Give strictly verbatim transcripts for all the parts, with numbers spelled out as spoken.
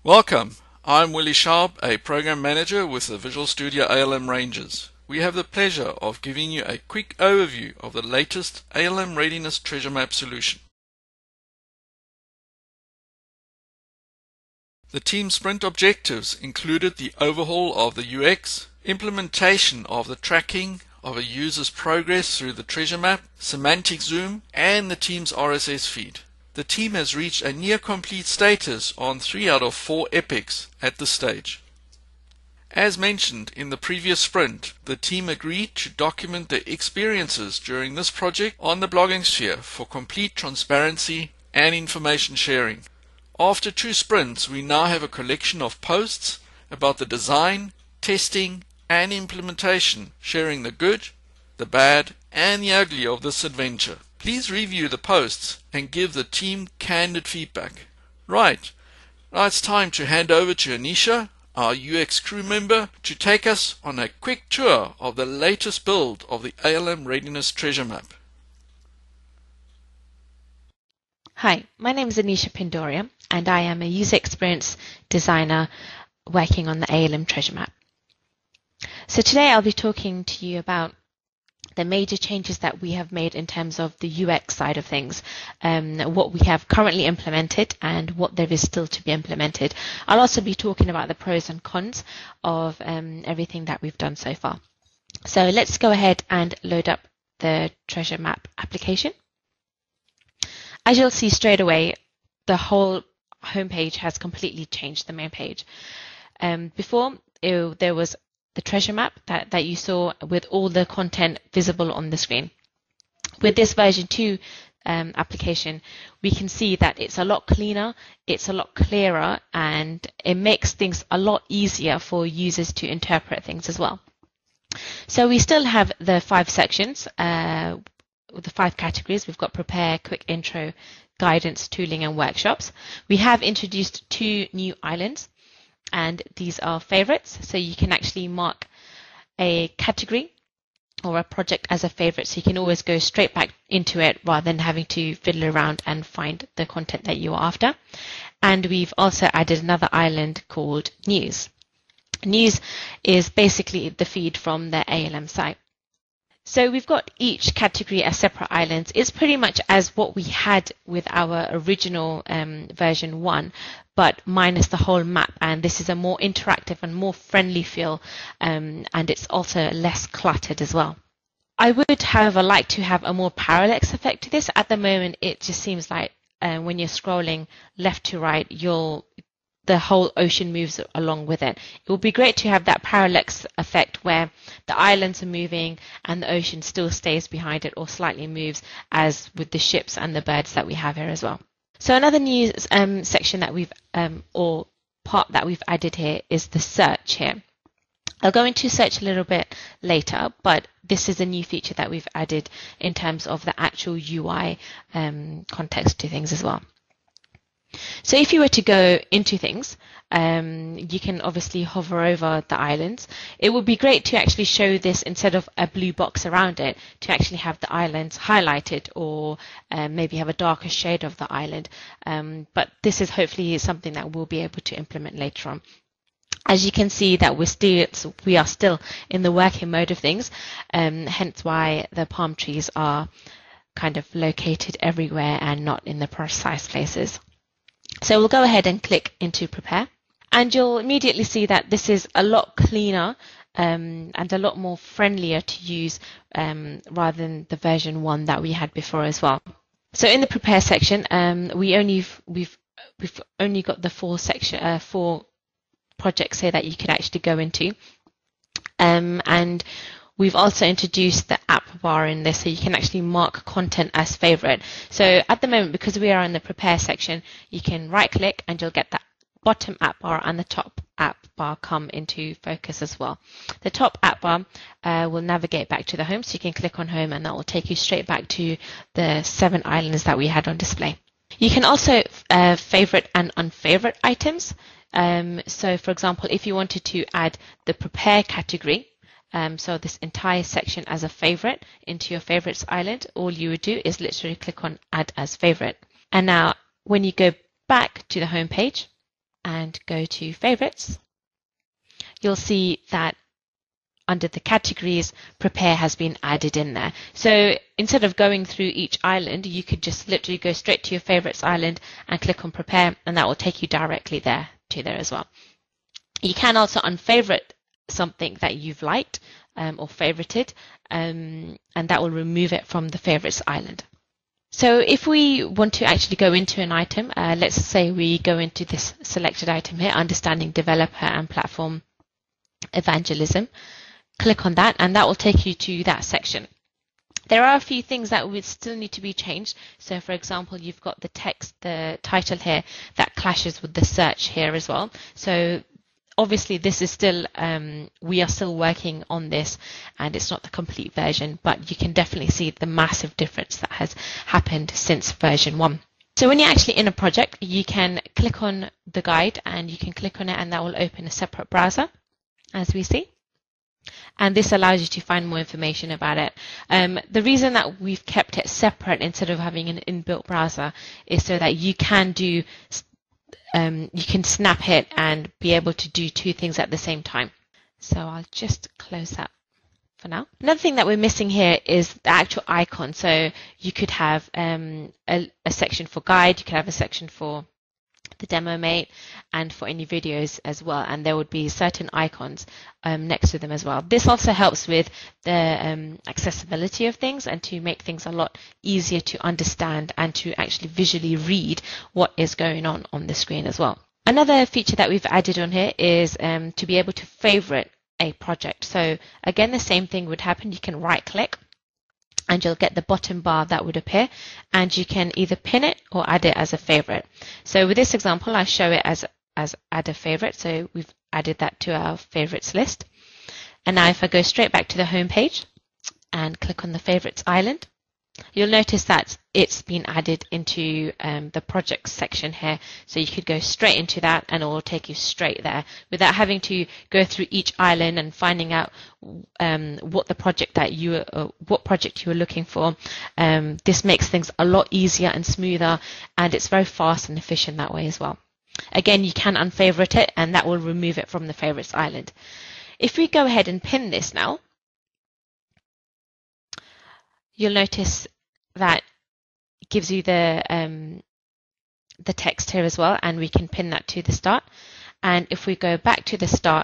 Welcome, I'm Willie Sharp, a Program Manager with the Visual Studio A L M Rangers. We have the pleasure of giving you a quick overview of the latest A L M Readiness Treasure Map solution. The team sprint objectives included the overhaul of the U X, implementation of the tracking of a user's progress through the treasure map, semantic zoom, and the team's R S S feed. The team has reached a near complete status on three out of four epics at this stage. As mentioned in the previous sprint, the team agreed to document their experiences during this project on the blogging sphere for complete transparency and information sharing. After two sprints, we now have a collection of posts about the design, testing, and implementation, sharing the good, the bad, and the ugly of this adventure. Please review the posts and give the team candid feedback. Right, now it's time to hand over to Anisha, our U X crew member, to take us on a quick tour of the latest build of the A L M Readiness Treasure Map. Hi, my name is Anisha Pindoria, and I am a user experience designer working on the A L M Treasure Map. So today I'll be talking to you about the major changes that we have made in terms of the U X side of things, um, what we have currently implemented and what there is still to be implemented. I'll also be talking about the pros and cons of um, everything that we've done so far. So let's go ahead and load up the Treasure Map application. As you'll see straight away, the whole homepage has completely changed, the main page. Um, before, it, there was the treasure map that, that you saw with all the content visible on the screen. With this version two um, application, we can see that it's a lot cleaner, it's a lot clearer, and it makes things a lot easier for users to interpret things as well. So we still have the five sections, uh, the five categories. We've got prepare, quick intro, guidance, tooling, and workshops. We have introduced two new islands, and these are favorites, so you can actually mark a category or a project as a favorite, so you can always go straight back into it rather than having to fiddle around and find the content that you are after. And we've also added another island called news. News is basically the feed from the A L M site. So we've got each category as separate islands. It's pretty much as what we had with our original um, version one, but minus the whole map. And this is a more interactive and more friendly feel, um, and it's also less cluttered as well. I would, however, like to have a more parallax effect to this. At the moment, it just seems like uh, when you're scrolling left to right, you'll the whole ocean moves along with it. It would be great to have that parallax effect where the islands are moving and the ocean still stays behind it or slightly moves, as with the ships and the birds that we have here as well. So another new um, section that we've, um, or part that we've added here is the search here. I'll go into search a little bit later, but this is a new feature that we've added in terms of the actual U I um, context to things as well. So if you were to go into things, um, you can obviously hover over the islands. It would be great to actually show this instead of a blue box around it, to actually have the islands highlighted, or um, maybe have a darker shade of the island. Um, but this is hopefully something that we'll be able to implement later on. As you can see that we're still, we are still in the working mode of things, um, hence why the palm trees are kind of located everywhere and not in the precise places. So we'll go ahead and click into prepare, and you'll immediately see that this is a lot cleaner um, and a lot more friendlier to use um, rather than the version one that we had before as well. So in the prepare section, um, we only we've we've only got the four section uh, four projects here that you could actually go into, um, and we've also introduced the app bar in this, so you can actually mark content as favorite. So at the moment, because we are in the prepare section, you can right click and you'll get that bottom app bar and the top app bar come into focus as well. The top app bar uh, will navigate back to the home, so you can click on home and that will take you straight back to the seven islands that we had on display. You can also uh, favorite and unfavorite items. Um, so for example, if you wanted to add the prepare category, Um, so this entire section as a favorite into your favorites island, all you would do is literally click on add as favorite. And now when you go back to the home page, and go to favorites, you'll see that under the categories, prepare has been added in there. So instead of going through each island, you could just literally go straight to your favorites island and click on prepare, and that will take you directly there to there as well. You can also unfavorite something that you've liked um, or favorited, um, and that will remove it from the favorites island. So if we want to actually go into an item, uh, let's say we go into this selected item here, understanding developer and platform evangelism. Click on that and that will take you to that section. There are a few things that would still need to be changed. So for example, you've got the text, the title here that clashes with the search here as well. So obviously this is still, um, we are still working on this and it's not the complete version, but you can definitely see the massive difference that has happened since version one. So when you're actually in a project, you can click on the guide and you can click on it and that will open a separate browser, as we see. And this allows you to find more information about it. Um, the reason that we've kept it separate instead of having an inbuilt browser is so that you can do, um, you can snap it and be able to do two things at the same time. So I'll just close that for now. Another thing that we're missing here is the actual icon. So you could have um, a, a section for guide, you could have a section for the demo mate and for any videos as well, and there would be certain icons um, next to them as well. This also helps with the um, accessibility of things and to make things a lot easier to understand and to actually visually read what is going on on the screen as well. Another feature that we've added on here is um, to be able to favorite a project. So again, the same thing would happen. You can right click and you'll get the bottom bar that would appear, and you can either pin it or add it as a favorite. So with this example, I show it as, as add a favorite. So we've added that to our favorites list. And now if I go straight back to the home page and click on the favorites island, you'll notice that it's been added into um, the projects section here. So you could go straight into that and it will take you straight there without having to go through each island and finding out um, what the project that you uh, what project you were looking for. Um, this makes things a lot easier and smoother, and it's very fast and efficient that way as well. Again, you can unfavorite it and that will remove it from the favorites island. If we go ahead and pin this now, you'll notice that it gives you the um, the text here as well, and we can pin that to the start. And if we go back to the start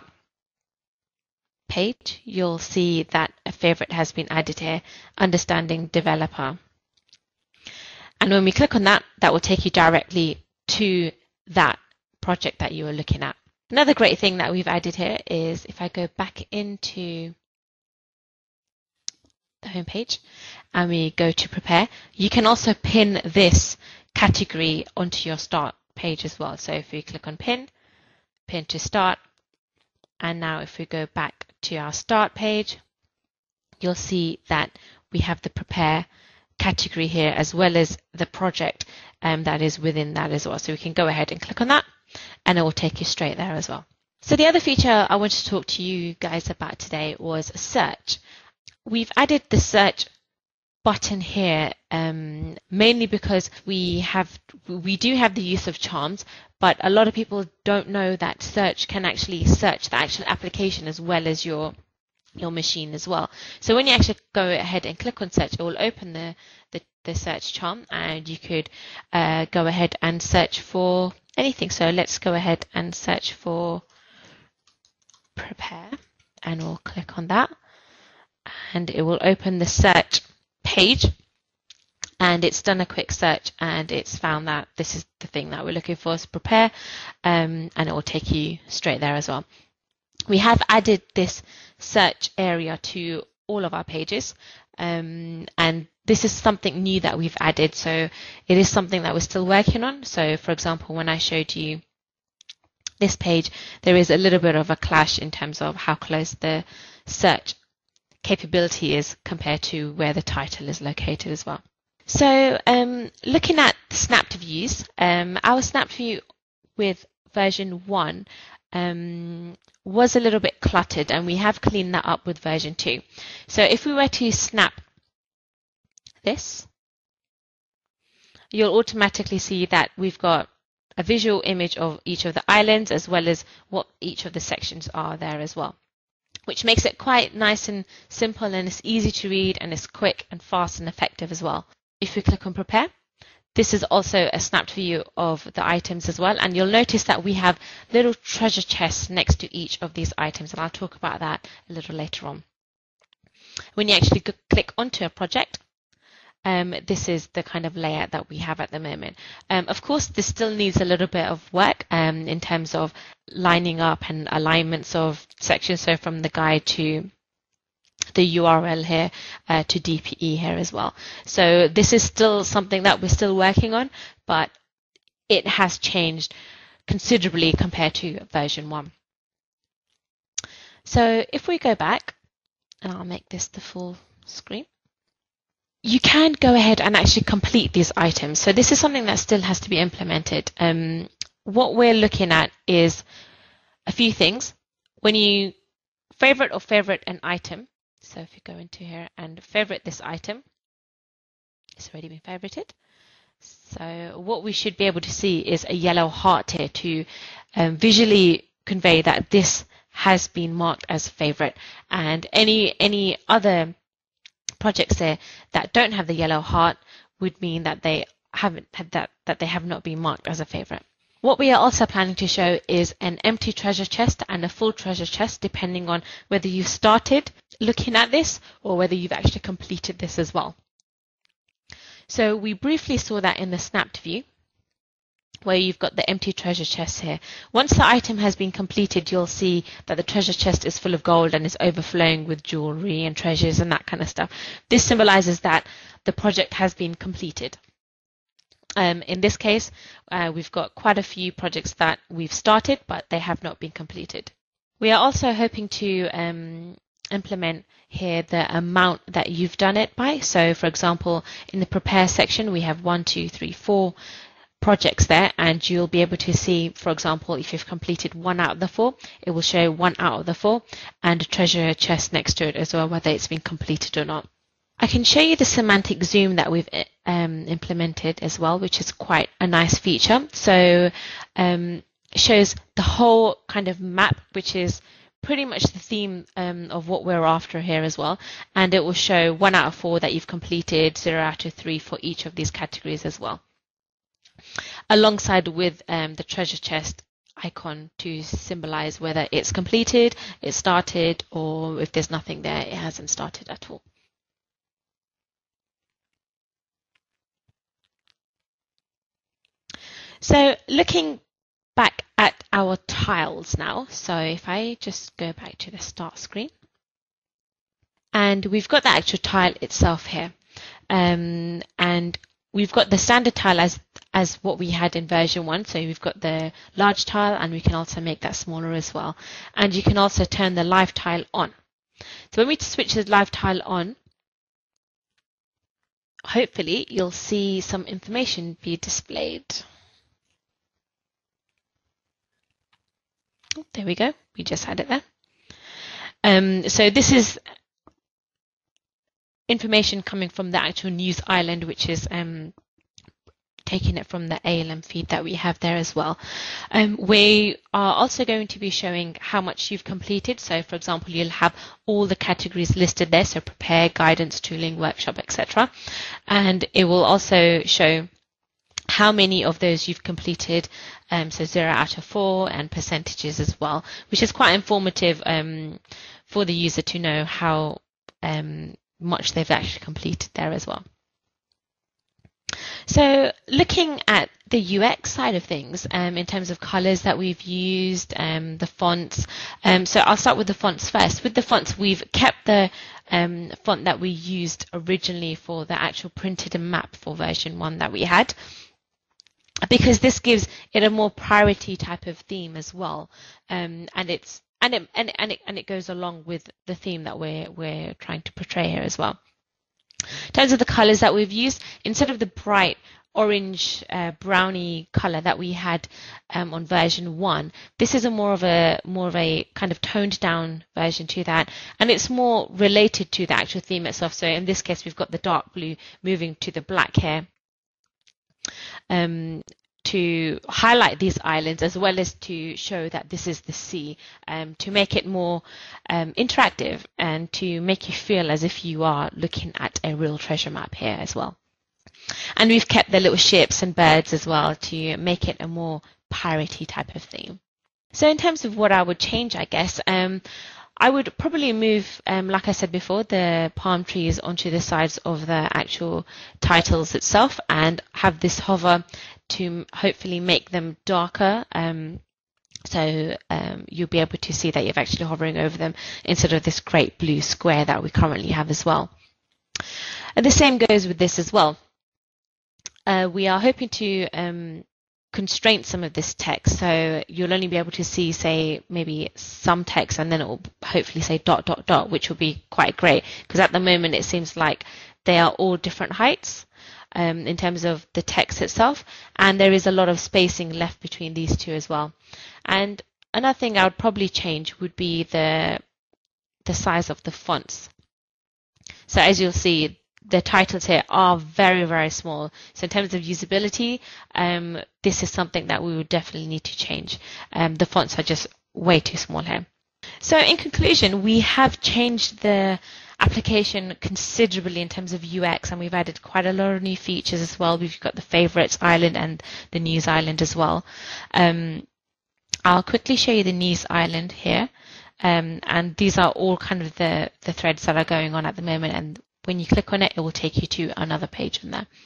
page, you'll see that a favorite has been added here, understanding developer. And when we click on that, that will take you directly to that project that you were looking at. Another great thing that we've added here is if I go back into the home page and we go to prepare, you can also pin this category onto your start page as well. So if we click on pin, pin to start, and now if we go back to our start page, you'll see that we have the prepare category here as well as the project um, that is within that as well. So we can go ahead and click on that and it will take you straight there as well. So the other feature I wanted to talk to you guys about today was search. We've added the search button here um, mainly because we have we do have the use of charms, but a lot of people don't know that search can actually search the actual application as well as your your machine as well. So when you actually go ahead and click on search, it will open the the, the search charm and you could uh, go ahead and search for anything. So let's go ahead and search for prepare and we'll click on that. And it will open the search page and it's done a quick search and it's found that this is the thing that we're looking for, is prepare, um, and it will take you straight there as well. We have added this search area to all of our pages, um, and this is something new that we've added, so it is something that we're still working on. So for example, when I showed you this page, there is a little bit of a clash in terms of how close the search capability is compared to where the title is located as well. So um, looking at snapped views, um, our snapped view with version one um, was a little bit cluttered and we have cleaned that up with version two. So if we were to snap this, you'll automatically see that we've got a visual image of each of the islands as well as what each of the sections are there as well, which makes it quite nice and simple, and it's easy to read and it's quick and fast and effective as well. If we click on prepare, this is also a snapped view of the items as well, and you'll notice that we have little treasure chests next to each of these items, and I'll talk about that a little later on. When you actually click onto a project, Um, this is the kind of layout that we have at the moment. Um, of course, this still needs a little bit of work um, in terms of lining up and alignments of sections, so from the guide to the U R L here uh, to D P E here as well. So this is still something that we're still working on, but it has changed considerably compared to version one. So if we go back, and I'll make this the full screen, you can go ahead and actually complete these items. So this is something that still has to be implemented. Um, what we're looking at is a few things. When you favorite or favorite an item, so if you go into here and favorite this item, it's already been favorited. So what we should be able to see is a yellow heart here to um, visually convey that this has been marked as favorite, and any any other projects there that don't have the yellow heart would mean that they haven't had that that they have not been marked as a favorite. What we are also planning to show is an empty treasure chest and a full treasure chest, depending on whether you've started looking at this or whether you've actually completed this as well. So we briefly saw that in the snapped view, where you've got the empty treasure chest here. Once the item has been completed, you'll see that the treasure chest is full of gold and is overflowing with jewelry and treasures and that kind of stuff. This symbolizes that the project has been completed. Um, in this case, uh, we've got quite a few projects that we've started, but they have not been completed. We are also hoping to um, implement here the amount that you've done it by. So for example, in the prepare section, we have one, two, three, four projects there, and you'll be able to see, for example, if you've completed one out of the four, it will show one out of the four and a treasure chest next to it as well, whether it's been completed or not. I can show you the semantic zoom that we've um, implemented as well, which is quite a nice feature. So um, it shows the whole kind of map, which is pretty much the theme um, of what we're after here as well, and it will show one out of four that you've completed, zero out of three for each of these categories as well, alongside with um, the treasure chest icon to symbolize whether it's completed, it started, or if there's nothing there, it hasn't started at all. So looking back at our tiles now, so if I just go back to the start screen, and we've got the actual tile itself here, um, and we've got the standard tile as as what we had in version one. So we've got the large tile, and we can also make that smaller as well. And you can also turn the live tile on. So when we switch the live tile on, hopefully you'll see some information be displayed. Oh, there we go. We just had it there. Um, so this is information coming from the actual news island, which is um, taking it from the A L M feed that we have there as well. Um, we are also going to be showing how much you've completed. So for example, you'll have all the categories listed there, so prepare, guidance, tooling, workshop, et cetera. And it will also show how many of those you've completed, um, so zero out of four, and percentages as well, which is quite informative um, for the user to know how um, much they've actually completed there as well. So looking at the U X side of things, um, in terms of colors that we've used, um, the fonts, um, so I'll start with the fonts first. With the fonts, we've kept the um, font that we used originally for the actual printed and map for version one that we had, because this gives it a more priority type of theme as well, um, and it's and it and and it and it goes along with the theme that we're we're trying to portray here as well. In terms of the colors that we've used, instead of the bright orange uh, brownie color that we had um, on version one, this is a more of a more of a kind of toned down version to that, and it's more related to the actual theme itself. So in this case, we've got the dark blue moving to the black here. Um, to highlight these islands as well as to show that this is the sea, um, to make it more um, interactive and to make you feel as if you are looking at a real treasure map here as well. And we've kept the little ships and birds as well to make it a more piratey type of theme. So in terms of what I would change, I guess, um, I would probably move, um, like I said before, the palm trees onto the sides of the actual titles itself and have this hover to hopefully make them darker. Um, so um, you'll be able to see that you're actually hovering over them instead of this great blue square that we currently have as well. And the same goes with this as well. Uh, we are hoping to um, constrain some of this text, so you'll only be able to see, say, maybe some text, and then it will hopefully say dot dot dot, which will be quite great, because at the moment it seems like they are all different heights um, in terms of the text itself, and there is a lot of spacing left between these two as well. And another thing I would probably change would be the the size of the fonts. So as you'll see, the titles here are very, very small. So in terms of usability, um, this is something that we would definitely need to change. Um, the fonts are just way too small here. So in conclusion, we have changed the application considerably in terms of U X, and we've added quite a lot of new features as well. We've got the favorites island and the news island as well. Um, I'll quickly show you the news island here. Um, and these are all kind of the, the threads that are going on at the moment, and when you click on it, it will take you to another page on there.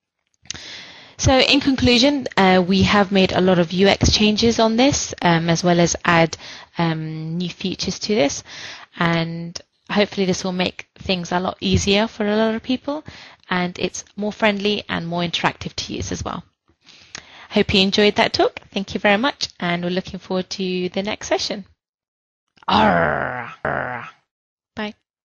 So in conclusion, uh, we have made a lot of U X changes on this, um, as well as add um, new features to this. And hopefully this will make things a lot easier for a lot of people, and it's more friendly and more interactive to use as well. Hope you enjoyed that talk. Thank you very much, and we're looking forward to the next session. Arr, arr. Bye.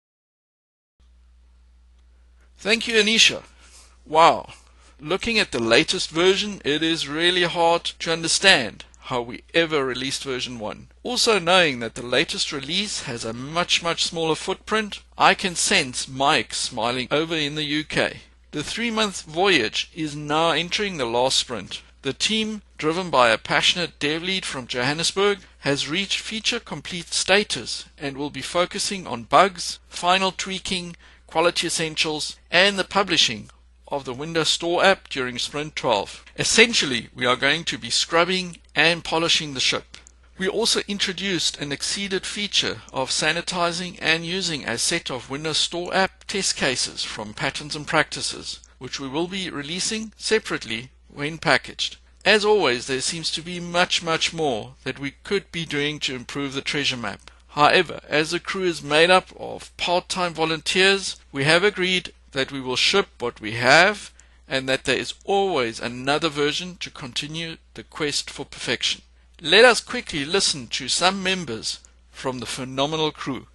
Thank you, Anisha. Wow. Looking at the latest version, it is really hard to understand how we ever released version one. Also knowing that the latest release has a much, much smaller footprint, I can sense Mike smiling over in the U K. The three-month voyage is now entering the last sprint. The team, driven by a passionate dev lead from Johannesburg, has reached feature complete status and will be focusing on bugs, final tweaking, quality essentials, and the publishing of the Windows Store app during Sprint twelve. Essentially, we are going to be scrubbing and polishing the ship. We also introduced an exceeded feature of sanitizing and using a set of Windows Store app test cases from Patterns and Practices, which we will be releasing separately when packaged. As always, there seems to be much, much more that we could be doing to improve the treasure map. However, as the crew is made up of part-time volunteers, we have agreed that we will ship what we have and that there is always another version to continue the quest for perfection. Let us quickly listen to some members from the phenomenal crew.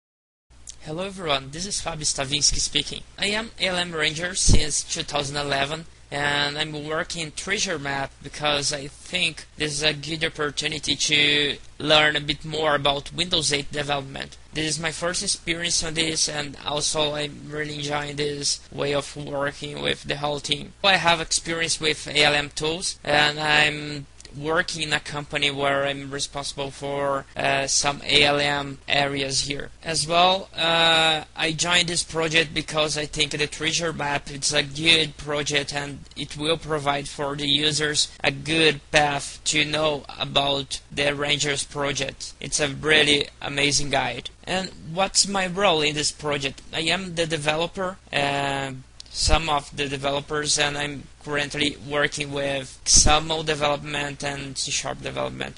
Hello everyone, this is Fabio Stavinsky speaking. I am A L M Ranger since two thousand eleven, and I'm working in Treasure Map because I think this is a good opportunity to learn a bit more about Windows eight development. This is my first experience on this, and also I'm really enjoying this way of working with the whole team. I have experience with A L M tools, and I'm working in a company where I'm responsible for uh, some A L M areas here. As well, uh, I joined this project because I think the Treasure Map is a good project and it will provide for the users a good path to know about the Rangers project. It's a really amazing guide. And what's my role in this project? I am the developer, uh, some of the developers, and I'm currently working with X A M L development and C Sharp development.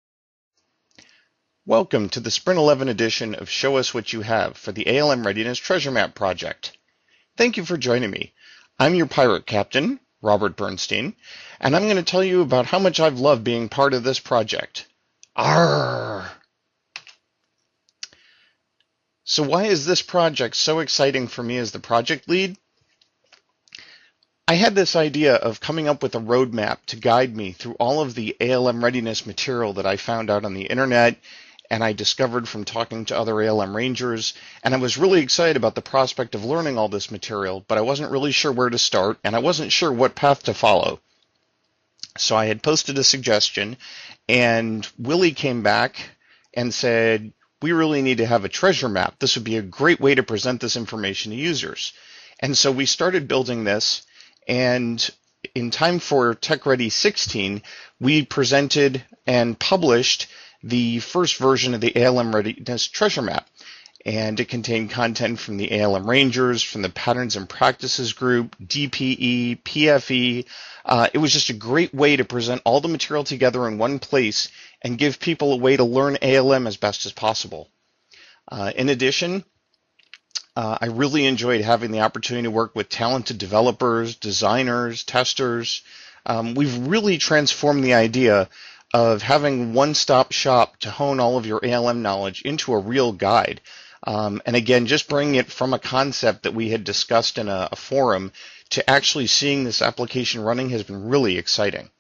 Welcome to the Sprint eleven edition of Show Us What You Have for the A L M Readiness Treasure Map project. Thank you for joining me. I'm your pirate captain, Robert Bernstein, and I'm going to tell you about how much I've loved being part of this project. Arrgh! So why is this project so exciting for me as the project lead? I had this idea of coming up with a roadmap to guide me through all of the A L M readiness material that I found out on the internet and I discovered from talking to other A L M Rangers, and I was really excited about the prospect of learning all this material, but I wasn't really sure where to start and I wasn't sure what path to follow. So I had posted a suggestion, and Willie came back and said, we really need to have a treasure map. This would be a great way to present this information to users. And so we started building this, and in time for TechReady sixteen, we presented and published the first version of the A L M Readiness Treasure Map. And it contained content from the A L M Rangers, from the Patterns and Practices group, D P E, P F E. Uh, it was just a great way to present all the material together in one place and give people a way to learn A L M as best as possible. Uh, in addition, uh, I really enjoyed having the opportunity to work with talented developers, designers, testers. Um, we've really transformed the idea of having one-stop shop to hone all of your A L M knowledge into a real guide. Um, and again, just bringing it from a concept that we had discussed in a, a forum to actually seeing this application running has been really exciting.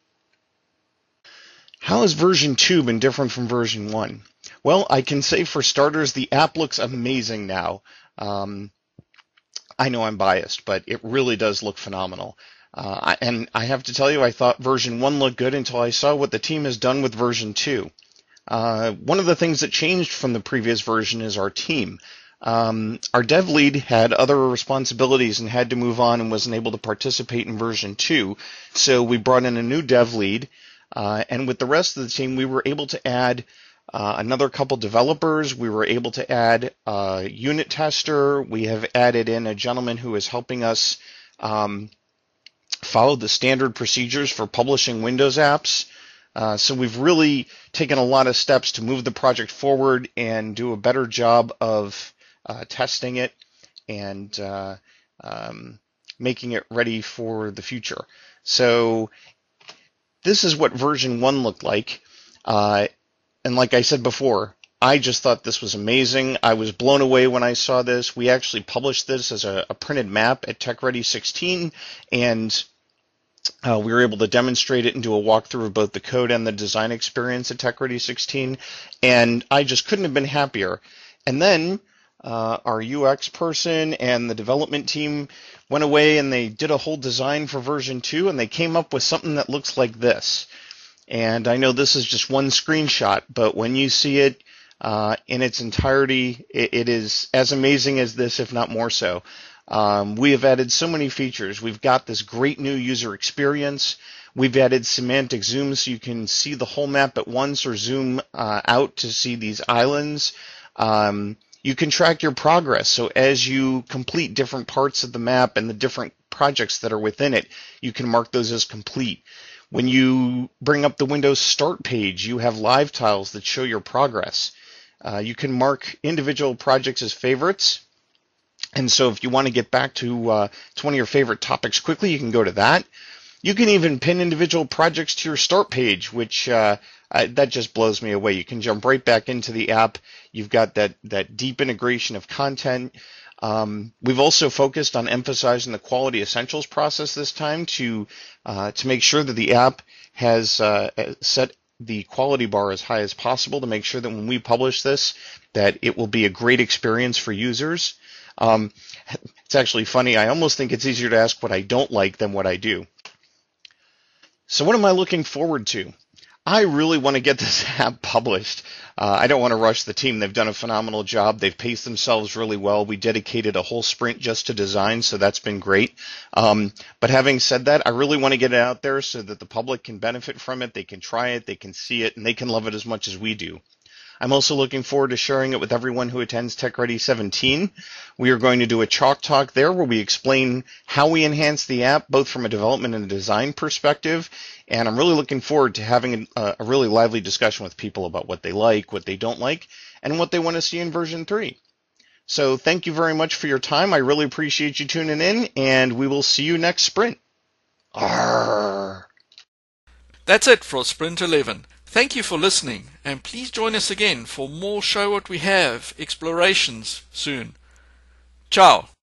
How has version two been different from version one? Well, I can say for starters, the app looks amazing now. Um, I know I'm biased, but it really does look phenomenal. Uh, and I have to tell you, I thought version one looked good until I saw what the team has done with version two. Uh, one of the things that changed from the previous version is our team. Um, our dev lead had other responsibilities and had to move on and wasn't able to participate in version two. So we brought in a new dev lead, uh, and with the rest of the team, we were able to add uh, another couple developers. We were able to add a unit tester. We have added in a gentleman who is helping us um, follow the standard procedures for publishing Windows apps. Uh, so we've really taken a lot of steps to move the project forward and do a better job of uh, testing it and uh, um, making it ready for the future. So this is what version one looked like. Uh, and like I said before, I just thought this was amazing. I was blown away when I saw this. We actually published this as a, a printed map at TechReady sixteen, and Uh, we were able to demonstrate it and do a walkthrough of both the code and the design experience at TechReady sixteen, and I just couldn't have been happier. And then uh, our U X person and the development team went away and they did a whole design for version two, and they came up with something that looks like this. And I know this is just one screenshot, but when you see it uh, in its entirety, it, it is as amazing as this, if not more so. Um, we have added so many features. We've got this great new user experience. We've added semantic zoom so you can see the whole map at once or zoom uh, out to see these islands. Um, you can track your progress. So as you complete different parts of the map and the different projects that are within it, you can mark those as complete. When you bring up the Windows Start page, you have live tiles that show your progress. Uh, you can mark individual projects as favorites. And so if you want to get back to, uh, to one of your favorite topics quickly, you can go to that. You can even pin individual projects to your start page, which uh, uh, that just blows me away. You can jump right back into the app. You've got that, that deep integration of content. Um, we've also focused on emphasizing the quality essentials process this time to, uh, to make sure that the app has uh, set the quality bar as high as possible to make sure that when we publish this, that it will be a great experience for users. Um, it's actually funny. I almost think it's easier to ask what I don't like than what I do. So what am I looking forward to? I really want to get this app published. Uh, I don't want to rush the team. They've done a phenomenal job. They've paced themselves really well. We dedicated a whole sprint just to design, so that's been great. Um, but having said that, I really want to get it out there so that the public can benefit from it. They can try it, they can see it, and they can love it as much as we do. I'm also looking forward to sharing it with everyone who attends TechReady seventeen. We are going to do a chalk talk there where we explain how we enhance the app, both from a development and a design perspective. And I'm really looking forward to having a, a really lively discussion with people about what they like, what they don't like, and what they want to see in version three. So thank you very much for your time. I really appreciate you tuning in, and we will see you next sprint. Arrgh. That's it for Sprint eleven. Thank you for listening, and please join us again for more Show What We Have explorations soon. Ciao.